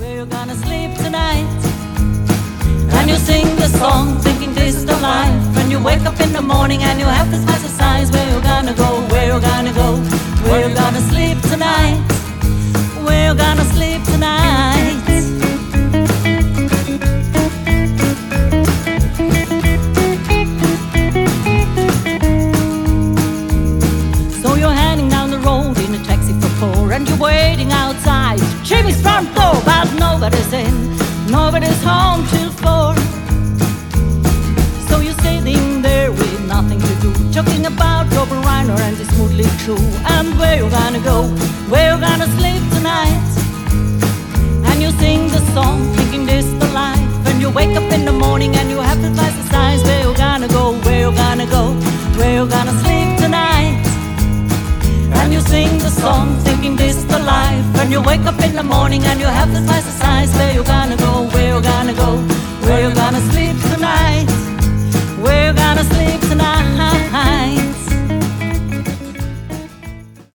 Where you gonna sleep tonight? And you sing the song thinking this is the life. And you wake up in the morning and you have this massive size. Where you gonna go? Where you gonna go? Where you gonna sleep tonight? Where you gonna sleep tonight? So you're heading down the road in a taxi for four, and you're waiting outside Jimmy's front door, but nobody's in, nobody's home till 4. So you're sitting there with nothing to do, talking about Robert Reiner and his Motley Crue. And where you gonna go? Where you gonna sleep tonight? And you sing the song thinking this is the life. And you wake up in the morning and you have to twice the size. Where you gonna go? Where you gonna go? Where you gonna sleep tonight? And you sing the song thinking this is the life. And you wake up in the morning and you have to twice the size. Where you gonna go?